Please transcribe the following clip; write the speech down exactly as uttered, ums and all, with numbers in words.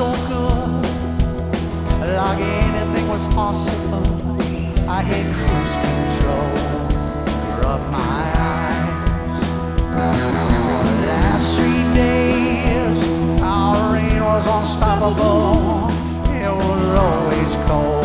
so good, like anything was possible. I hit cruise control, rub my eyes. The last three days, our rain was unstoppable. It was always cold.